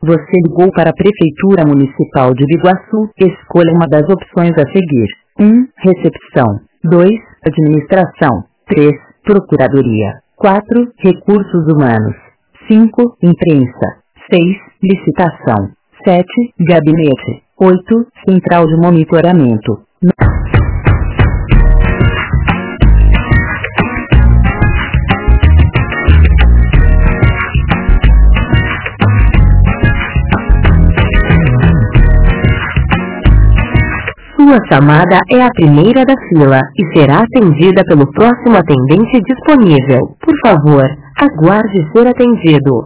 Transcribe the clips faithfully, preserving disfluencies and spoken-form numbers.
Você ligou para a Prefeitura Municipal de Biguaçu. Escolha uma das opções a seguir. um. Recepção. dois. Administração. três. Procuradoria. quatro. Recursos humanos. cinco. Imprensa. seis. Licitação. sete. Gabinete. oito. Central de monitoramento. Sua chamada é a primeira da fila e será atendida pelo próximo atendente disponível. Por favor, aguarde ser atendido.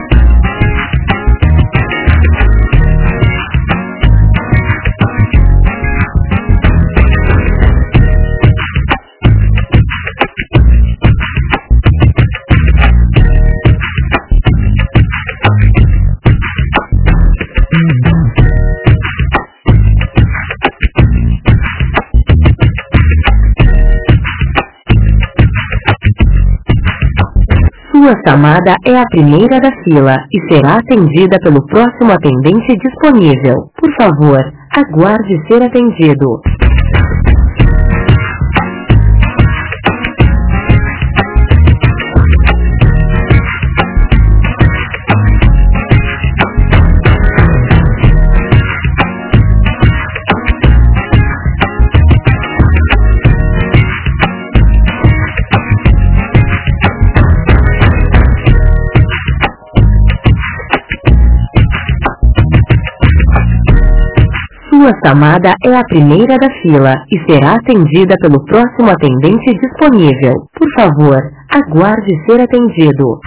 Sua chamada é a primeira da fila e será atendida pelo próximo atendente disponível. Por favor, aguarde ser atendido. Sua chamada é a primeira da fila e será atendida pelo próximo atendente disponível. Por favor, aguarde ser atendido.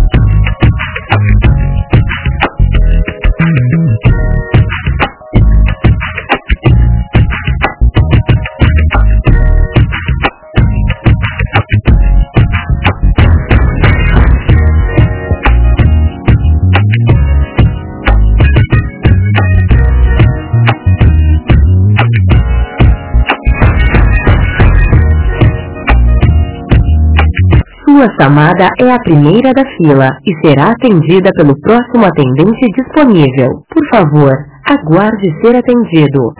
Sua chamada é a primeira da fila e será atendida pelo próximo atendente disponível. Por favor, aguarde ser atendido.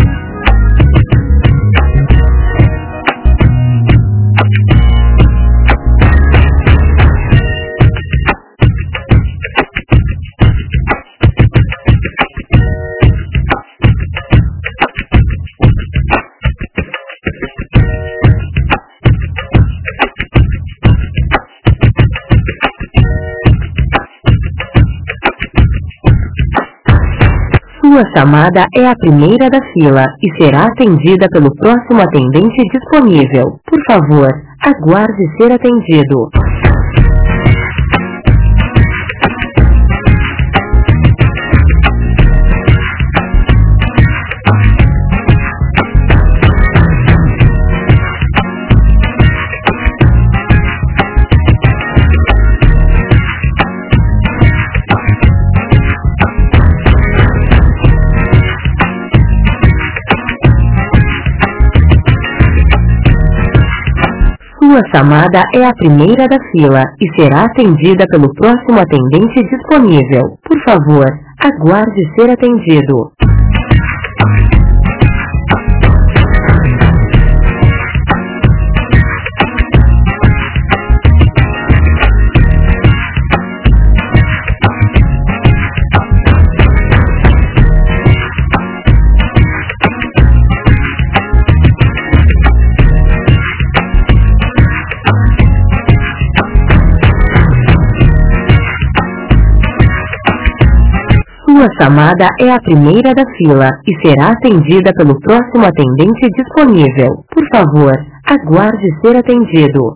Sua chamada é a primeira da fila e será atendida pelo próximo atendente disponível. Por favor, aguarde ser atendido. Sua chamada é a primeira da fila e será atendida pelo próximo atendente disponível. Por favor, aguarde ser atendido. Sua chamada é a primeira da fila e será atendida pelo próximo atendente disponível. Por favor, aguarde ser atendido.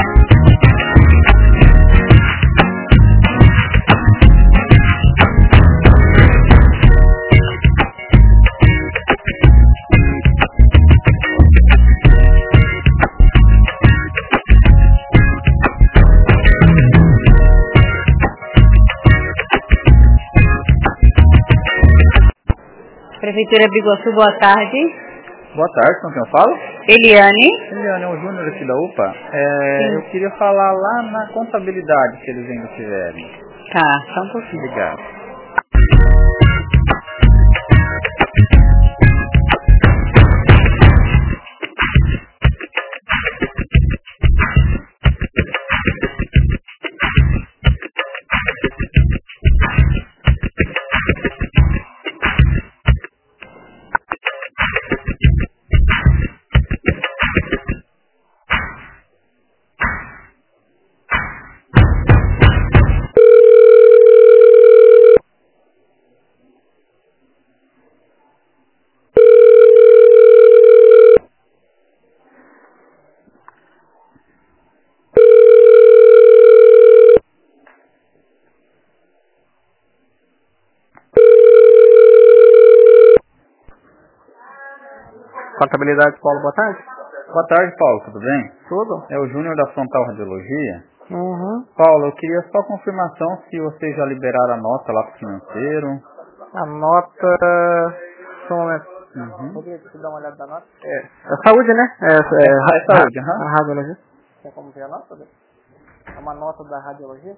Prefeitura Biguaçu, boa tarde. Boa tarde, com quem eu falo? Eliane. Eliane, é o Júnior aqui da U P A. É, eu queria falar lá na contabilidade, se eles ainda tiverem. Tá, só um pouquinho. Obrigado. Contabilidade, Paulo, boa tarde. Boa tarde, Paulo, tudo bem? Tudo? É o Júnior da Frontal Radiologia. Uhum. Paulo, eu queria só confirmação se vocês já liberaram a nota lá pro financeiro. A nota... Só um momento. Uhum. Poderia dar uma olhada da nota? É, é saúde, né? É, é, É, é saúde, a, aham. a radiologia. Tem como ver a nota? É uma nota da radiologia?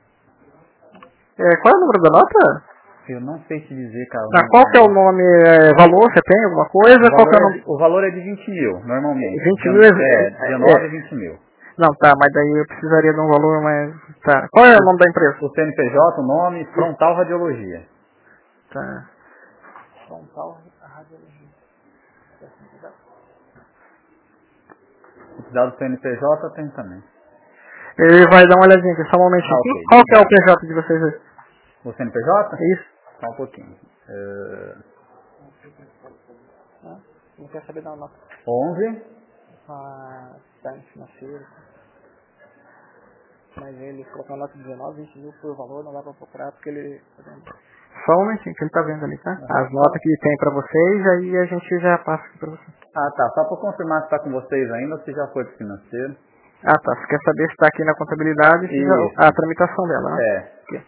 É, qual é o número da nota? Eu não sei te dizer, cara. Ah, qual que é o nome, é, valor, você tem alguma coisa? O Qual que é o valor, nome? é, o valor é de vinte mil, normalmente. vinte mil é- É, dezenove é. a vinte mil. Não, tá, mas daí eu precisaria de um valor mais... Tá. Qual é o nome da empresa? O C N P J, o nome, Frontal Radiologia. Tá. Frontal Radiologia. Se precisar do C N P J, tem também. Ele vai dar uma olhadinha aqui, só um momentinho. Ah, ok. Qual que é o P J de vocês aí? O C N P J? Isso. Só um pouquinho. É, Ah, não quer saber da nota. onze. Ah, tá em financeiro. Mas ele colocou a nota de dezenove, vinte mil por valor, não dá pra procurar porque ele... Só um momentinho que ele tá vendo ali, tá? As notas que tem pra vocês, aí a gente já passa aqui pra vocês. Ah, tá. Só para confirmar se está com vocês ainda ou se já foi pro financeiro. Ah, tá. Você quer saber se tá aqui na contabilidade, se Isso. já... a tramitação dela, né? É. Aqui.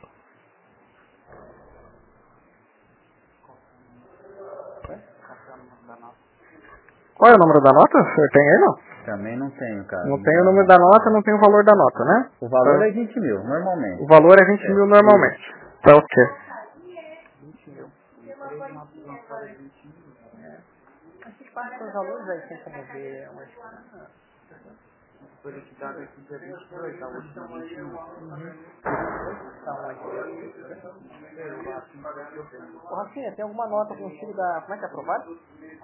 Qual é o número da nota? O senhor tem aí, não? Também não tenho, cara. Não tem o número da nota, não tem o valor da nota, né? O valor Tá. é vinte mil, normalmente. O valor é vinte mil normalmente. Tá ok. vinte mil. Acho que passa os valores aí, tem como ver. Foi liquidado aqui dia vinte e dois, a última vinte e um. Ô, Rafinha, tem alguma nota contigo da... Como é que é aprovado?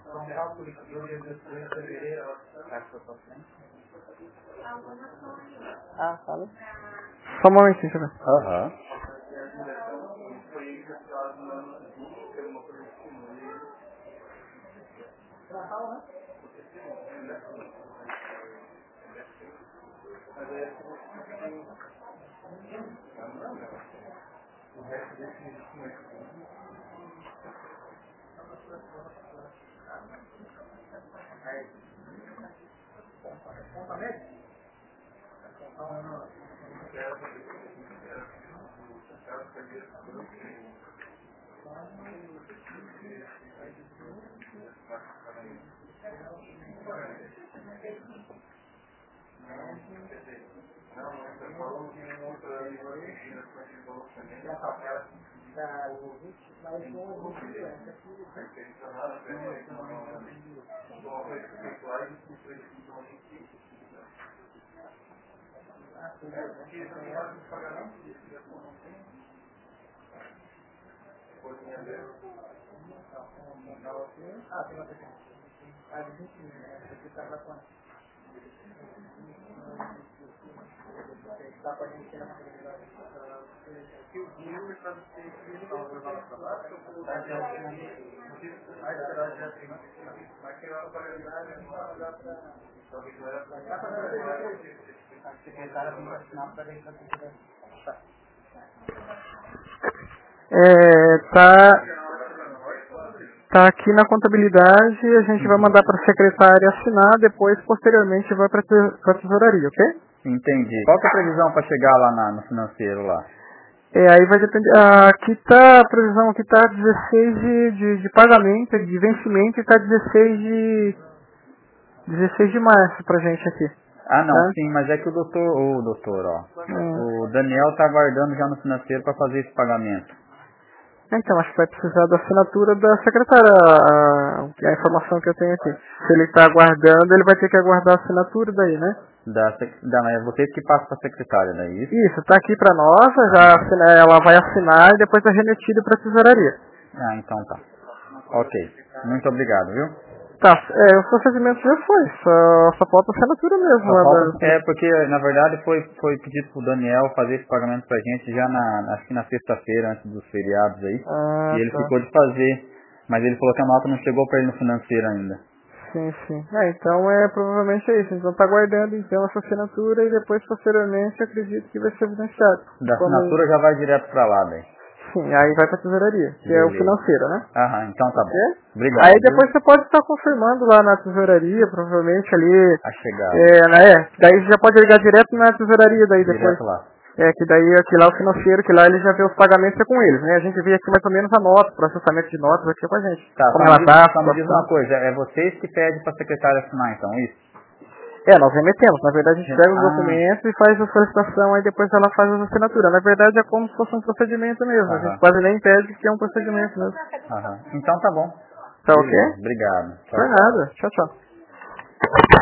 Ah, fala. Só um momentinho, deixa eu ver. Aham. É, tá, tá aqui na contabilidade, a gente vai mandar para a secretária assinar, depois, posteriormente, vai para a tesouraria, ok? Entendi. Qual que é a previsão para chegar lá na, no financeiro lá? É, aí vai depender, ah, aqui tá, a previsão aqui tá dezesseis de, de, de pagamento, de vencimento, e tá dezesseis de, dezesseis de março pra gente aqui. Ah, não, Tá? sim, mas é que o doutor, o doutor, ó, Hum. o Daniel tá aguardando já no financeiro para fazer esse pagamento. Então, acho que vai precisar da assinatura da secretária, a, a informação que eu tenho aqui. Se ele está aguardando, ele vai ter que aguardar a assinatura daí, né? Da, sec- da, é vocês que passam para a secretária, não é isso? Isso, está aqui para nós, já assina, ela vai assinar e depois é remetido para a tesouraria. Ah, então tá. Ok. Muito obrigado, viu? Tá, é, o procedimento já foi, só, só falta a assinatura mesmo. Só lá falta- da- é, porque na verdade foi, foi pedido pro Daniel fazer esse pagamento pra gente já na, acho que na sexta-feira, antes dos feriados aí. Ah, E ele tá. ficou de fazer. Mas ele falou que a nota não chegou pra ele no financeiro ainda. Sim, sim. É, então é provavelmente é isso. Então tá aguardando então essa assinatura e depois posteriormente eu acredito que vai ser evidenciado. Da Como- assinatura já vai direto pra lá, daí. Sim, aí vai pra tesouraria, que é o Beleza. financeiro, né? Aham, então tá bom. Ok? Obrigado. Aí viu? depois você pode estar confirmando lá na tesouraria, provavelmente ali. A chegada. É, né? Daí você já pode ligar direto na tesouraria daí depois. Direto lá. É, que daí aqui lá o financeiro, que lá ele já vê os pagamentos é com eles, né? A gente vê aqui mais ou menos a nota, o processamento de notas aqui é com a gente. Tá, Como só ela me, tá, diz, a só me diz situação. uma coisa, é vocês que pedem pra secretária assinar então, isso? É, nós remetemos. Na verdade, a gente pega os Ah. documentos e faz a solicitação, aí depois ela faz as assinaturas. Na verdade, é como se fosse um procedimento mesmo. A Aham. gente quase nem pede que é um procedimento mesmo. Aham. Então tá bom. Tá ok? Beleza, obrigado. Tchau, Por tchau. nada. Tchau, tchau.